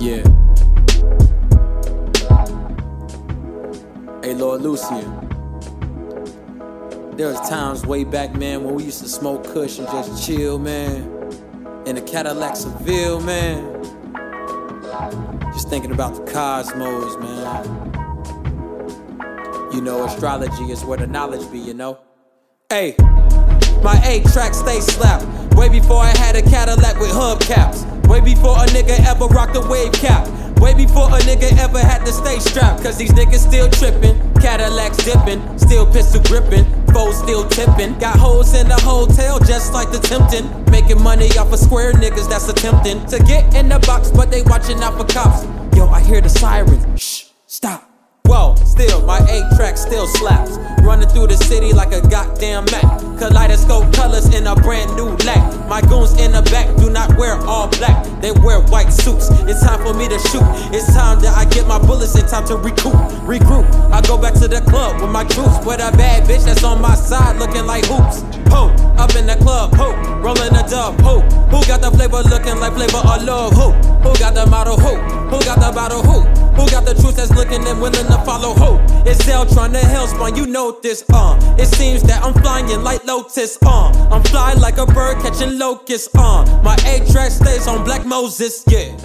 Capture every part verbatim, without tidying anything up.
Yeah. Hey, Lord Lucian. There was times way back, man, when we used to smoke kush and just chill, man. In a Cadillac Seville, man. Just thinking about the cosmos, man. You know, astrology is where the knowledge be, you know? Hey, my eight track stay slapped. Way before I had a Cadillac with hubcaps. Way before a nigga ever rocked a wave cap. Way before a nigga ever had to stay strapped. Cause these niggas still trippin', Cadillacs dippin', still pistol grippin', foes still tippin'. Got hoes in the hotel just like the Temptin'. Making money off of square niggas that's attempting to get in the box, but they watching out for cops. Yo, I hear the sirens, shh, stop. Whoa, still, my eight track still slaps. Running through the city like a goddamn Mac. Kaleidoscope colors in a brand new lack. My goons in the back do not wear all black. They wear white suits. It's time for me to shoot. It's time that I get my bullets. It's time to recoup, regroup. I go back to the club with my troops. With a bad bitch that's on my side looking like hoops. Ho, up in the club, ho, rolling a dub, ho. Who got the flavor looking like flavor of love, ho? Who got the model, who? Who got the bottle, who? Who got the truth that's looking and willing to follow, who? It's L trying to hellspawn, you know this, uh It seems that I'm flying like Lotus, uh I'm flying like a bird catching locusts, uh My eight track stays on Black Moses, yeah.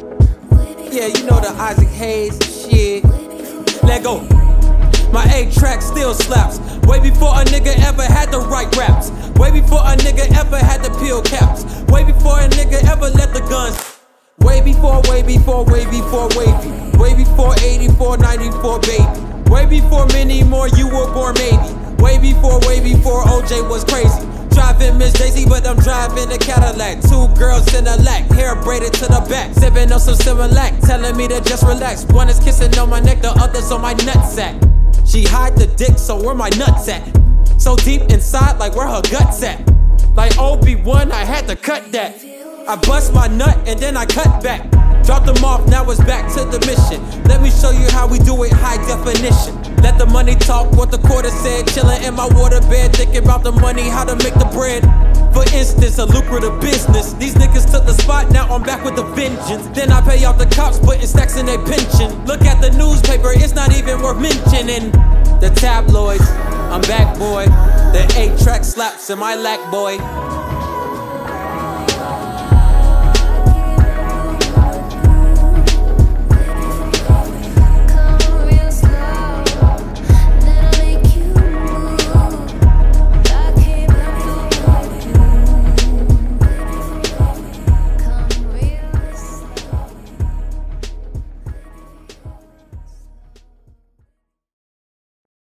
Yeah, you know the Isaac Hayes shit. Let go. My eight track still slaps. Way before a nigga ever had to write raps. Way before a nigga ever had to peel caps. Way before a nigga ever let the guns. Way before, way before, way before, way before. Way before eighty-four, ninety-four, baby. Way before many more you were born, maybe. Way before, way before O J was crazy. Driving Miss Daisy, but I'm driving a Cadillac. Two girls in a lack, hair braided to the back. Sipping on some Similac, telling me to just relax. One is kissing on my neck, the other's on my nutsack. She hide the dick, so where my nuts at? So deep inside, like where her guts at? Like Obi-Wan, I had to cut that. I bust my nut and then I cut back. Dropped them off, now it's back to the mission. Let me show you how we do it high definition. Let the money talk, what the quarter said. Chillin' in my waterbed, thinking about the money, how to make the bread. For instance, a lucrative business. These niggas took the spot, now I'm back with a vengeance. Then I pay off the cops, putting stacks in their pension. Look at the newspaper, it's not even worth mentioning. The tabloids, I'm back, boy. The eight track slaps in my lack, boy.